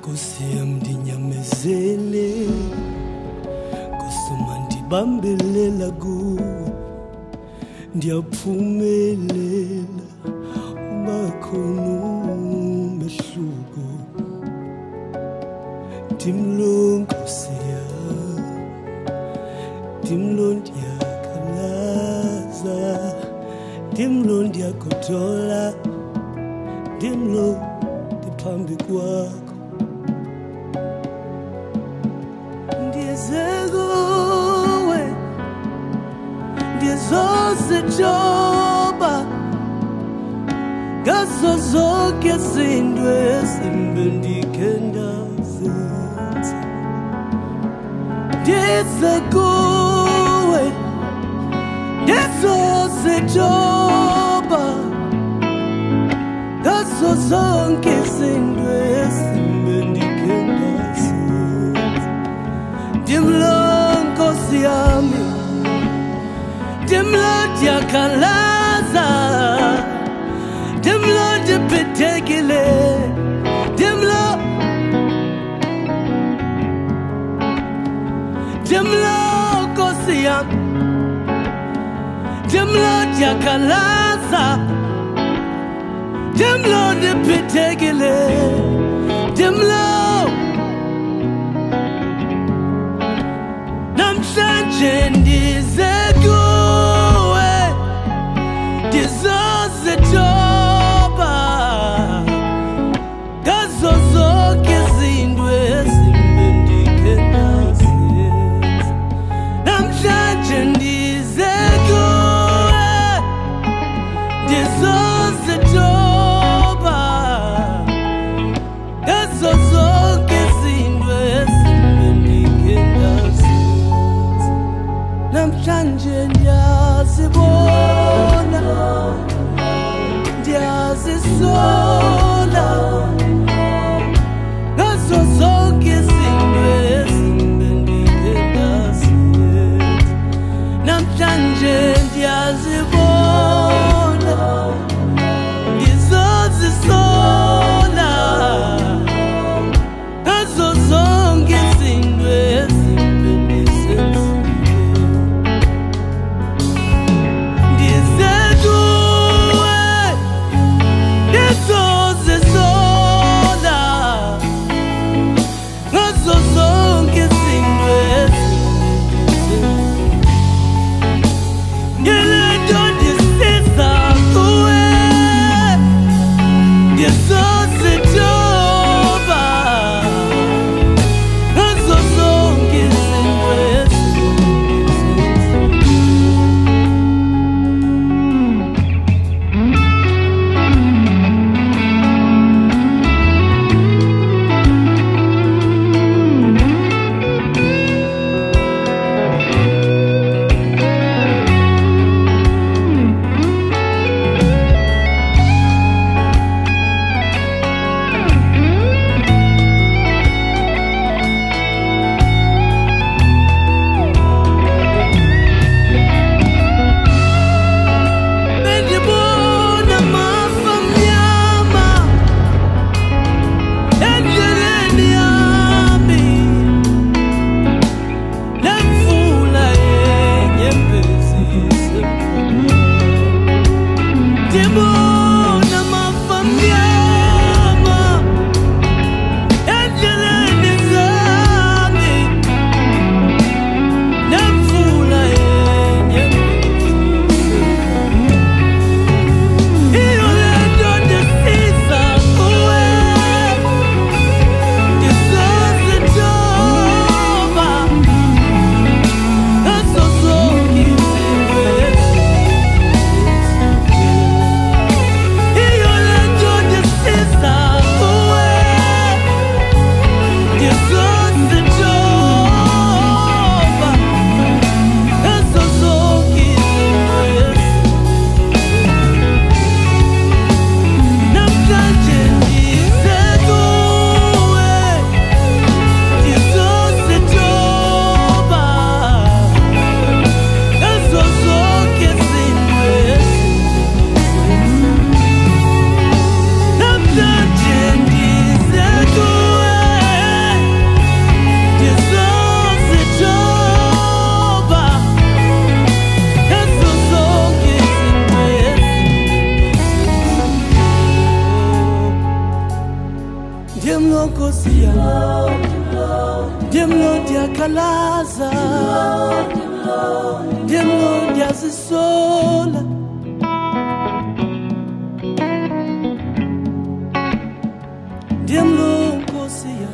Kusiyamdinyamezele kusumandibambelela kuwe ndiyaphumelela ubakhona umehluko ndimlo Nkosi yam ndimlo ndiyakhalaza ndimlo ndiyagodola ndimlo ndiphambi kwakho Ndiyezekuwe ndiyezozitoba ngazo zonke izinto ezimbi ndikhe ndazenza Ndiyezekuwe ndiyezozitoba ngazo zonke izinto ezimbi ndikhe ndazenza Ndimlo Nkosi yami Ndimlo ndiyakhalaza Ndimlo ndibhidekile Ndimlo Nkosi yami Ndimlo ndiyakhalaza Ndimlo ndibhidekile Ndimlo Namhlanje ndize kuwe ndizozitoba ngazo zonke izinto ezimbi ndikhe ndazenza Namhlanje ndize kuwe ndizozitoba ngazo zonke izinto ezimbi ndikhe ndazenza Namhlanje ndiyazibona ndiyazisola ngazo zonke izinto ezimbi ndikhe ndazenza Namhlanje ndiyazibona ndizozisola ngazo zonke izinto ezimbi ndizenzile Dimlo Kosia, Dimlo Diakalaza, Dimlo Diasisola, Dimlo Kosia,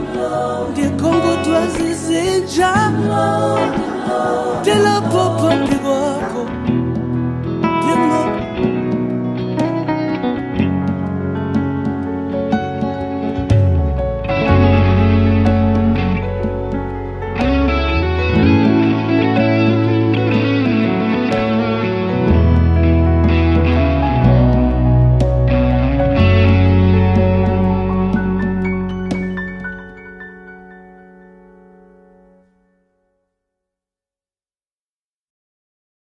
Dia Congo Tuazizinja, Dela Popo.